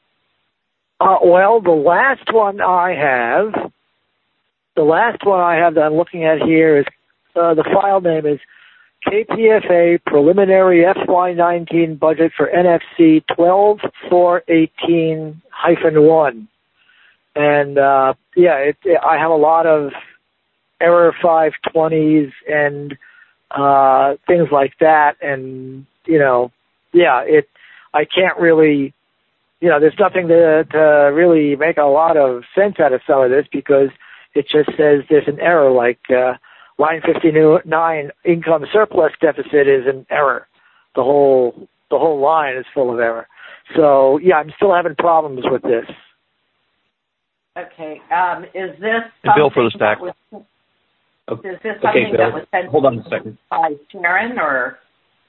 Uh, well, the last one I have, the last one I have that I'm looking at here is, uh, the file name is K P F A Preliminary F Y nineteen Budget for N F C twelve four eighteen dash one. And, uh, yeah, it, it, I have a lot of error five twenties and, uh, things like that. And, you know, yeah, it, I can't really, you know, there's nothing to, to really make a lot of sense out of some of this, because it just says there's an error, like uh, line fifty-nine, income surplus deficit is an error. The whole the whole line is full of error. So, yeah, I'm still having problems with this. Okay. Um, is this and Bill for the stack. Was, okay. Is this something okay, that was sent Hold on a second. by Sharon, or?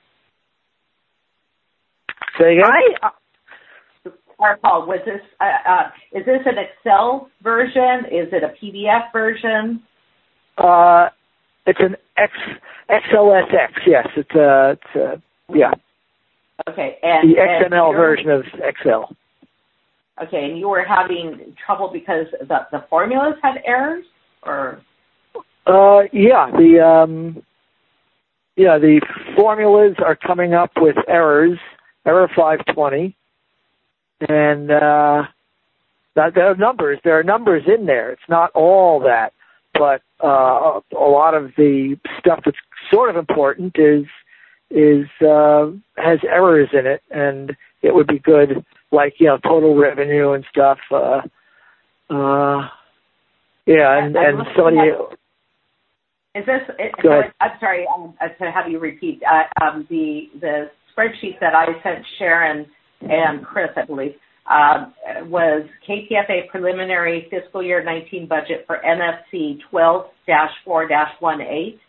Say again? I, Paul, was this, uh, uh, is this an Excel version? Is it a P D F version? Uh, it's an X, X L S X, yes. It's a, it's a yeah. Okay. And, the X M L and version of Excel. Okay, and you were having trouble because the, the formulas had errors, or? Uh, yeah, the, um, yeah, the formulas are coming up with errors, error five twenty. And uh, there are numbers. There are numbers in there. It's not all that, but uh, a lot of the stuff that's sort of important is is uh, has errors in it, and it would be good, like you know, total revenue and stuff. Uh, uh, yeah, and and somebody. Is this? Sorry, I'm sorry um, to have you repeat. Uh, um, the the spreadsheet that I sent Sharon and Chris, I believe, uh, was K T F A preliminary fiscal year nineteen budget for N F C twelve dash four dash eighteen?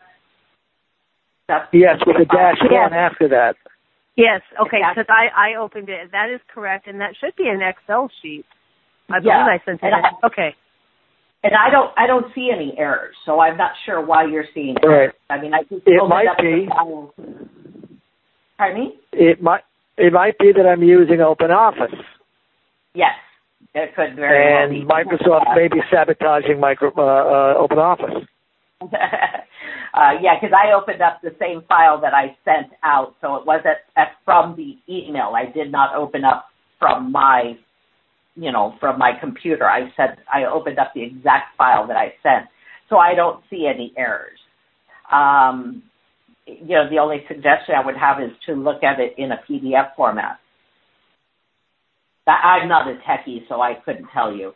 Yes, with a dash yes. one after that. Yes, okay, because I, I opened it. That is correct, and that should be an Excel sheet. I believe yeah. I sent it. I, okay. And I don't I don't see any errors, so I'm not sure why you're seeing errors. Right. I mean, I just it opened might up be. the file. Pardon me? It might it might be that I'm using OpenOffice. Yes, it could very and well be. Microsoft may be sabotaging micro, uh, uh, OpenOffice. uh, yeah, because I opened up the same file that I sent out, so it wasn't uh, from the email. I did not open up from my, you know, from my computer. I said I opened up the exact file that I sent, so I don't see any errors. Um, you know, the only suggestion I would have is to look at it in a P D F format. I'm not a techie, so I couldn't tell you.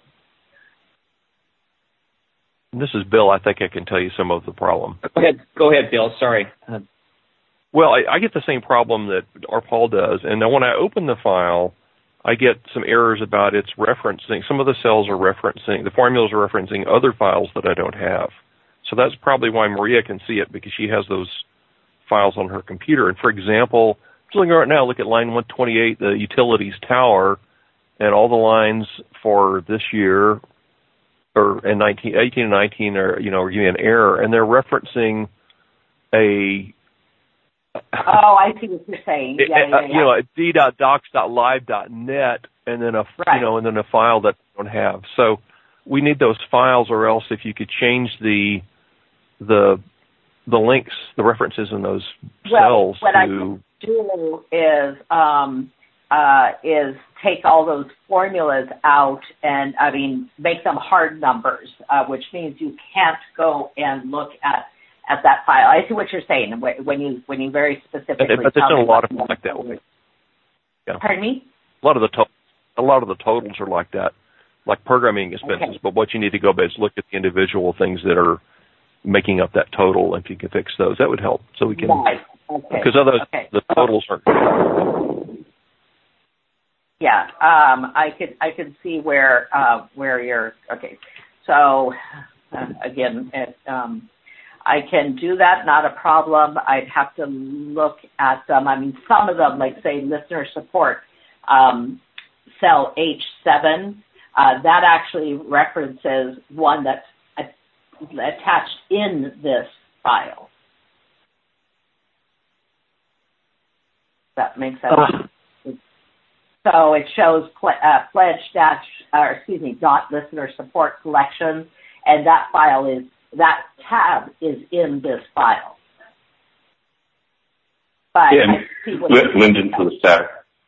This is Bill. I think I can tell you some of the problem. Go ahead, go ahead, Bill. Sorry. Uh, well, I, I get the same problem that R. Paul does, and then when I open the file, I get some errors about its referencing. Some of the cells are referencing, the formulas are referencing other files that I don't have. So that's probably why Maria can see it, because she has those files on her computer. And for example, just looking right now, look at line one twenty-eight, the utilities tower, and all the lines for this year, or in nineteen, eighteen and nineteen are, you know, are giving an error, and they're referencing a. Oh, I see what you're saying. Yeah, yeah, yeah. You know, a d dot docs dot live dot net, and then a, right. you know, and then a file that we don't have. So we need those files, or else if you could change the the the links, the references in those well, cells what to. I can do is um, uh, is take all those formulas out and, I mean, make them hard numbers, uh, which means you can't go and look at, at that file. I see what you're saying when you when you very specifically. But there's a lot of them like that way. Yeah. Pardon me? A lot of the to- a lot of the totals are like that, like programming expenses. Okay. But what you need to go back is look at the individual things that are making up that total. If you can fix those, that would help. So we can, right. Okay. Because otherwise okay. the totals aren't. Yeah, um, I could I could see where uh, where you're okay. So uh, again, it, um, I can do that, not a problem. I'd have to look at them. I mean, some of them, like say listener support, um, cell H seven, uh, that actually references one that's attached in this file. That makes sense. Uh. So it shows pl- uh, pledge dash, or excuse me, dot listener support collections, and that file is, that tab is in this file. But yeah, I see what Lyndon for the stack.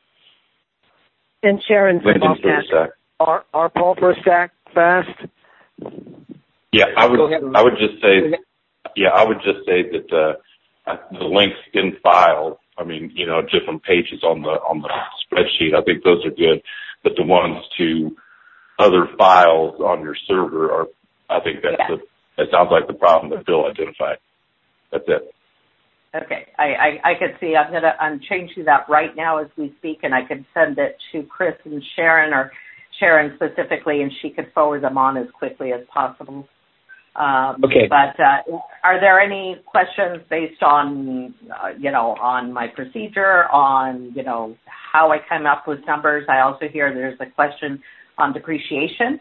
And Sharon for Lyndon for the stack. Our, our Paul for a stack fast. Yeah, I would. I would just say. Yeah, I would just say that uh, the links in file. I mean, you know, different pages on the on the spreadsheet. I think those are good, but the ones to other files on your server are. I think that's yeah. the. That sounds like the problem that Bill identified. That's it. Okay, I, I, I could see. I'm gonna I'm changing that right now as we speak, and I could send it to Chris and Sharon, or Sharon specifically, and she could forward them on as quickly as possible. Um, okay. But uh, are there any questions based on, uh, you know, on my procedure, on, you know, how I come up with numbers? I also hear there's a question on depreciation.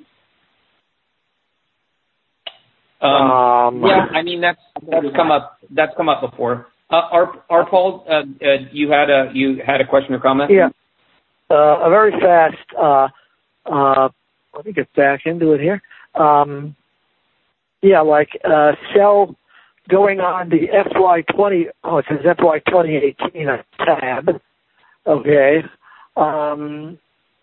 Um, um, yeah, I mean that's that's come up that's come up before. Uh, our our Paul, uh, uh, you had a you had a question or comment? Yeah, uh, a very fast. Uh, uh, let me get back into it here. Um, Yeah, like uh, cell going on the F Y twenty. Oh, it says F Y twenty eighteen tab. Okay. Um,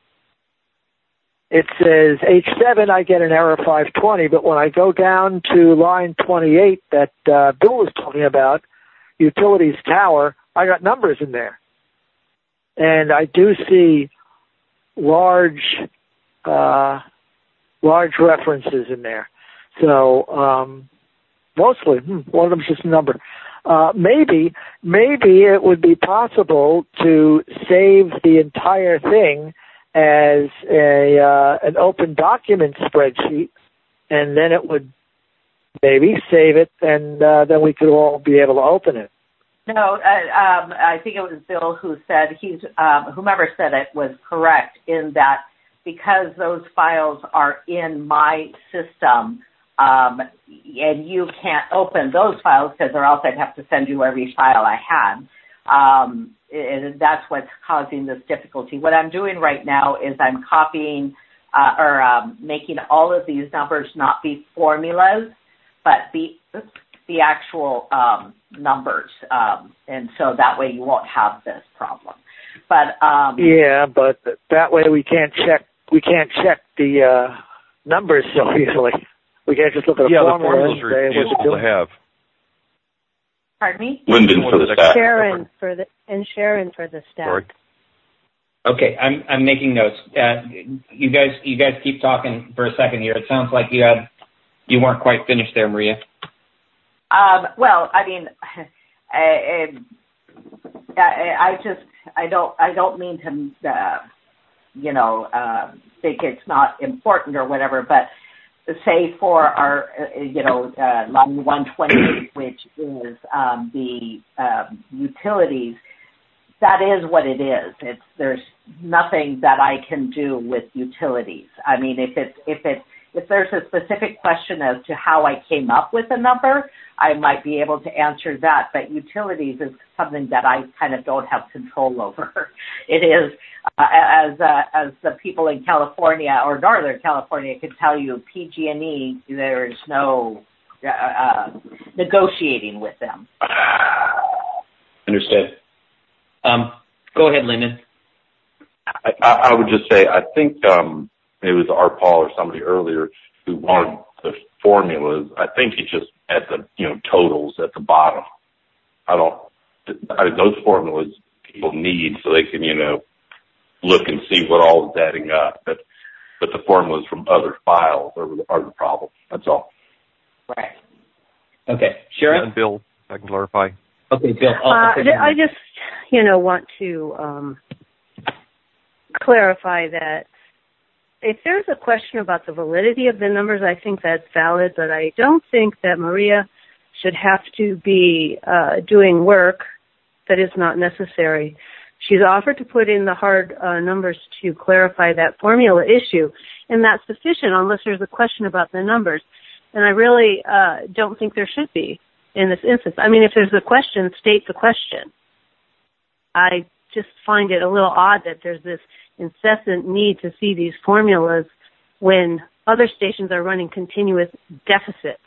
it says H seven. I get an error five twenty, but when I go down to line twenty-eight that uh, Bill was talking about, utilities tower, I got numbers in there, and I do see large, uh, large references in there. So, um, mostly, hmm, one of them's just a number. Uh, maybe, maybe it would be possible to save the entire thing as a uh, an open document spreadsheet, and then it would maybe save it, and uh, then we could all be able to open it. No, uh, um, I think it was Bill who said he's um, whomever said it was correct in that because those files are in my system. Um, and you can't open those files because or else I'd have to send you every file I had. Um, and that's what's causing this difficulty. What I'm doing right now is I'm copying uh, or um, making all of these numbers not be formulas, but be the actual um, numbers. Um, and so that way you won't have this problem. But um, yeah, but that way we can't check we can't check the uh, numbers so easily. We can't just look at a yeah, formula the formulas are useful to have. Pardon me? Lyndon for the staff. Sharon for the and Sharon for the staff. Sorry. Okay, I'm I'm making notes. Uh, you guys you guys keep talking for a second here. It sounds like you had you weren't quite finished there, Maria. Um, well, I mean, I, I, I just I don't I don't mean to uh, you know uh, think it's not important or whatever, but. Say for our, uh, you know, uh, line one twenty, which is um, the um, utilities, that is what it is. It's there's nothing that I can do with utilities. I mean, if it's if it if there's a specific question as to how I came up with a number, I might be able to answer that. But utilities is something that I kind of don't have control over. It is. Uh, as uh, as the people in California or Northern California can tell you, P G and E, there is no uh, uh, negotiating with them. Understood. Um, go ahead, Lyndon. I, I would just say I think um, it was Art Paul or somebody earlier who wanted the formulas. I think he just at the you know totals at the bottom. I don't. I, those formulas people need so they can you know. look and see what all is adding up, but but the formulas from other files are, are the problem. That's all. Right. Okay, Sharon. And Bill, I can clarify. Okay, Bill. Uh, I just, you know, want to um, clarify that if there's a question about the validity of the numbers, I think that's valid, but I don't think that Maria should have to be uh, doing work that is not necessary. She's offered to put in the hard uh, numbers to clarify that formula issue, and that's sufficient unless there's a question about the numbers. And I really uh, don't think there should be in this instance. I mean, if there's a question, state the question. I just find it a little odd that there's this incessant need to see these formulas when other stations are running continuous deficits.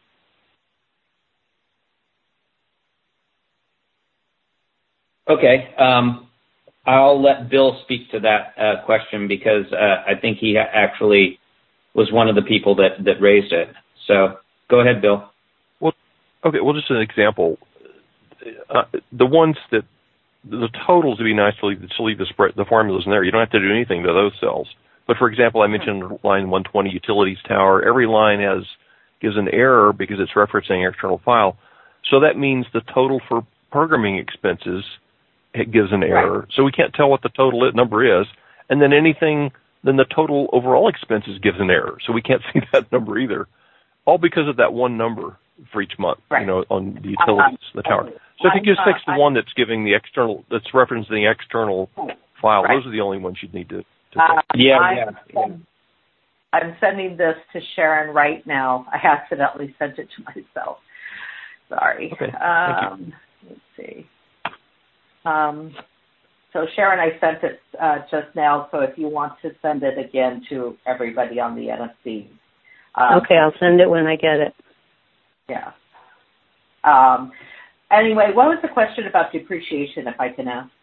Okay. Um, I'll let Bill speak to that uh, question because uh, I think he actually was one of the people that, that raised it. So go ahead, Bill. Well, okay. Well, just an example. Uh, the ones that the totals would be nice to leave, to leave the spread, the formulas in there. You don't have to do anything to those cells. But for example, I mentioned line one twenty utilities tower. Every line has gives an error because it's referencing an external file. So that means the total for programming expenses it gives an error. Right. So we can't tell what the total number is. And then anything, then the total overall expenses gives an error. So we can't see that number either. All because of that one number for each month, right. you know, on the utilities, uh, the tower. So if you just fix the one that's giving the external, that's referencing the external file, right. those are the only ones you'd need to, to uh, yeah, I'm, yeah, yeah. I'm sending this to Sharon right now. I accidentally sent it to myself. Sorry. Okay. Um, let's see. Um, so Sharon, I sent it uh, just now. So if you want to send it again to everybody on the N S C. Um, okay, I'll send it when I get it. Yeah. Um, anyway, what was the question about depreciation, if I can ask?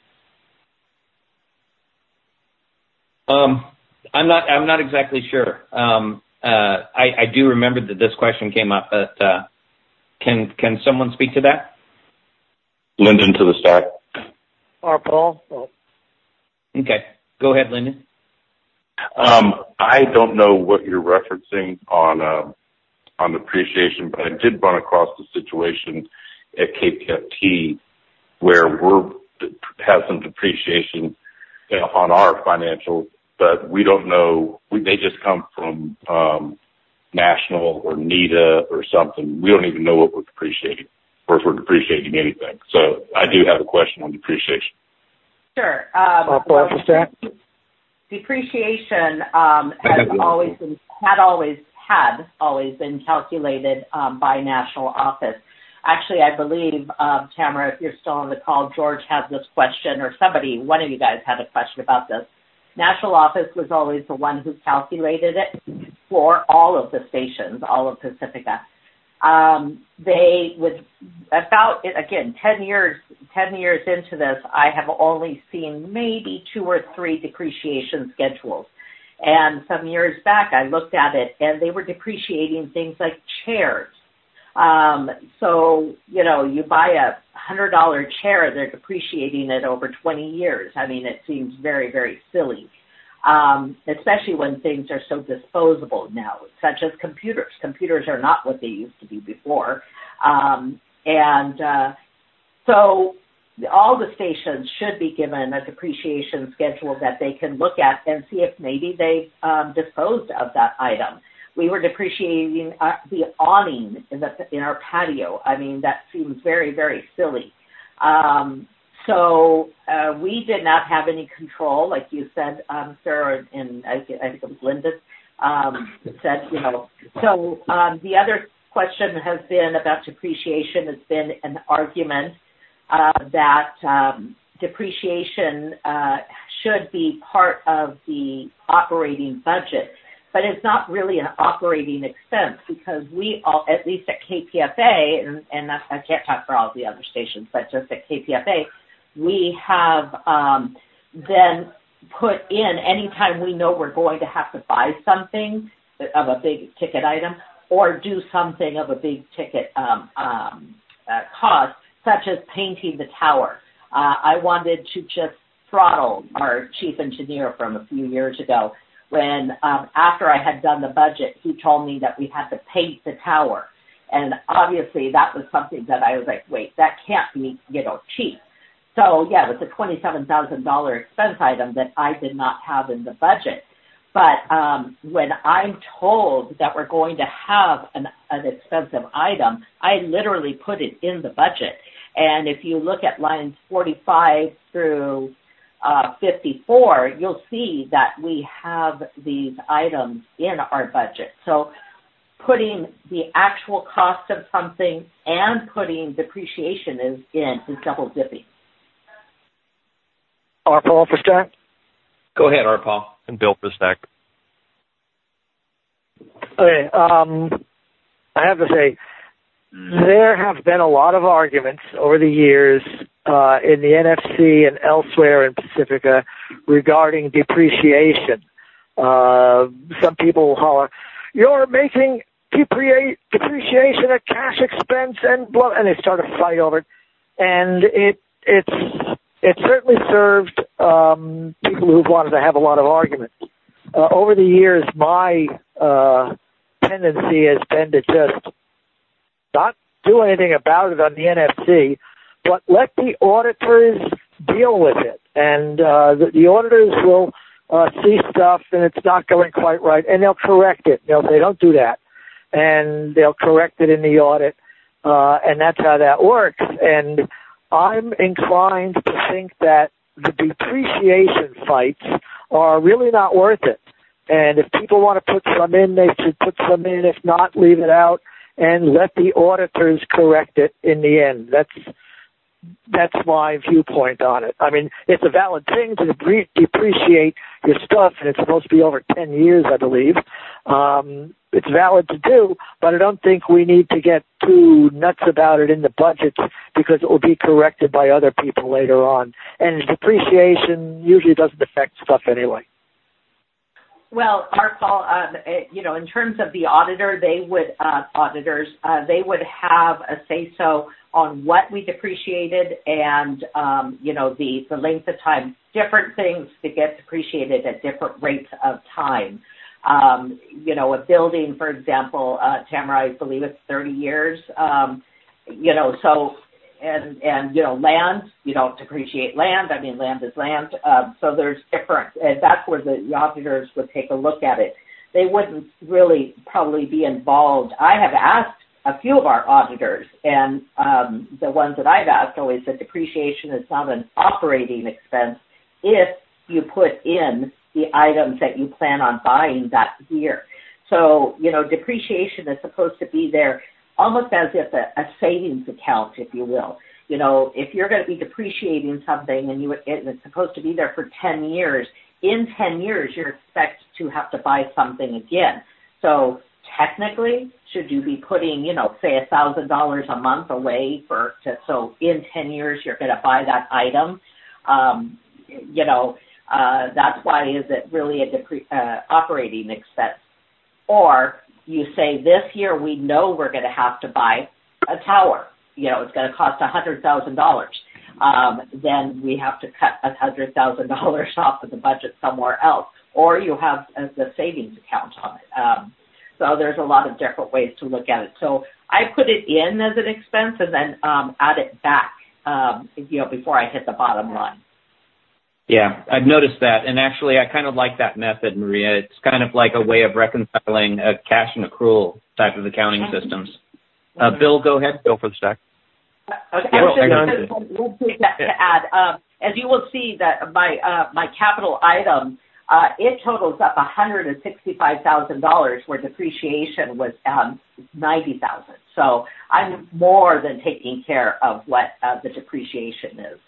Um, I'm not. I'm not exactly sure. Um, uh, I, I do remember that this question came up, but uh, can can someone speak to that? Lyndon to the stack. Or Paul. Oh. Okay, go ahead, Lyndon. Um, I don't know what you're referencing on uh, on depreciation, but I did run across the situation at K P F T where we're have some depreciation you know, on our financials but we don't know. We, they just come from um, National or NETA or something. We don't even know what we're depreciating or if we're depreciating anything. So I do have a question on depreciation. Sure. Um, well, depreciation um, has always been, had always had always been calculated um, by national office. Actually, I believe, um, Tamara, if you're still on the call, George had this question, or somebody, one of you guys had a question about this. National office was always the one who calculated it for all of the stations, all of Pacifica. Um, they would, about, again, ten years, ten years into this, I have only seen maybe two or three depreciation schedules. And some years back, I looked at it, and they were depreciating things like chairs. Um, so, you know, you buy a one hundred dollars chair, they're depreciating it over twenty years. I mean, it seems very, very silly, um, especially when things are so disposable now, such as computers. Computers are not what they used to be before. Um, and uh, so all the stations should be given a depreciation schedule that they can look at and see if maybe they've um, disposed of that item. We were depreciating uh, the awning in, the, in our patio. I mean, that seems very, very silly. Um, so uh, we did not have any control, like you said, um, Sarah, and I, I think it was Linda um, said, you know. So um, the other question has been about depreciation. It's been an argument uh, that um, depreciation uh, should be part of the operating budget. But it's not really an operating expense because we all, at least at K P F A, and, and I can't talk for all the other stations, but just at K P F A, we have um, then put in anytime we know we're going to have to buy something of a big ticket item or do something of a big ticket um, um, uh, cost, such as painting the tower. Uh, I wanted to just throttle our chief engineer from a few years ago when um, after I had done the budget, he told me that we had to paint the tower. And obviously that was something that I was like, wait, that can't be, you know, cheap. So yeah, it was a twenty-seven thousand dollars expense item that I did not have in the budget. But um, when I'm told that we're going to have an, an expensive item, I literally put it in the budget. And if you look at lines forty-five through Uh, fifty-four, you'll see that we have these items in our budget. So putting the actual cost of something and putting depreciation is in is double dipping. R. Paul for stack. Go ahead, R. Paul. And Bill for stack. Okay, um, I have to say, there have been a lot of arguments over the years uh, in the N F C and elsewhere in Pacifica regarding depreciation. Uh, some people holler, "You're making depre- depreciation a cash expense," and blah, and they start a fight over it. And it it's it certainly served um, people who wanted to have a lot of arguments. Uh, over the years, my uh, tendency has been to just not do anything about it on the N F C, but let the auditors deal with it. And uh, the, the auditors will uh, see stuff and it's not going quite right, and they'll correct it. They'll say, don't do that. And they'll correct it in the audit, uh, and that's how that works. And I'm inclined to think that the depreciation fights are really not worth it. And if people want to put some in, they should put some in. If not, leave it out and let the auditors correct it in the end. That's that's my viewpoint on it. I mean, it's a valid thing to depre- depreciate your stuff, and it's supposed to be over ten years, I believe. Um, it's valid to do, but I don't think we need to get too nuts about it in the budget because it will be corrected by other people later on. And depreciation usually doesn't affect stuff anyway. Well, our Paul, um, you know, in terms of the auditor, they would, uh, auditors, uh, they would have a say-so on what we depreciated and, um, you know, the, the length of time. Different things to get depreciated at different rates of time. Um, you know, a building, for example, uh, Tamara, I believe it's thirty years. Um, you know, so and, and, you know, land, you don't depreciate land. I mean, land is land. Um, so there's different, and that's where the, the auditors would take a look at it. They wouldn't really probably be involved. I have asked a few of our auditors, and um, the ones that I've asked always said depreciation is not an operating expense if you put in the items that you plan on buying that year. So, you know, depreciation is supposed to be there almost as if a, a savings account, if you will. You know, if you're going to be depreciating something and you and it's supposed to be there for ten years, in ten years you're expected to have to buy something again. So technically, should you be putting, you know, say a thousand dollars a month away for, to, so in ten years you're going to buy that item, um, you know, uh, that's why is it really a depre- uh, operating expense? Or you say this year we know we're going to have to buy a tower. You know, it's going to cost one hundred thousand dollars. Um, then we have to cut one hundred thousand dollars off of the budget somewhere else. Or you have uh, the savings account on it. Um, so there's a lot of different ways to look at it. So I put it in as an expense and then um, add it back, um, you know, before I hit the bottom line. Yeah, I've noticed that. And actually, I kind of like that method, Maria. It's kind of like a way of reconciling a cash and accrual type of accounting systems. Uh, Bill, go ahead. Bill for the stack. Okay, yeah, well, just one thing to add. Um, as you will see, that my uh, my capital item, uh, it totals up one hundred sixty-five thousand dollars, where depreciation was um, ninety thousand dollars. So I'm more than taking care of what uh, the depreciation is.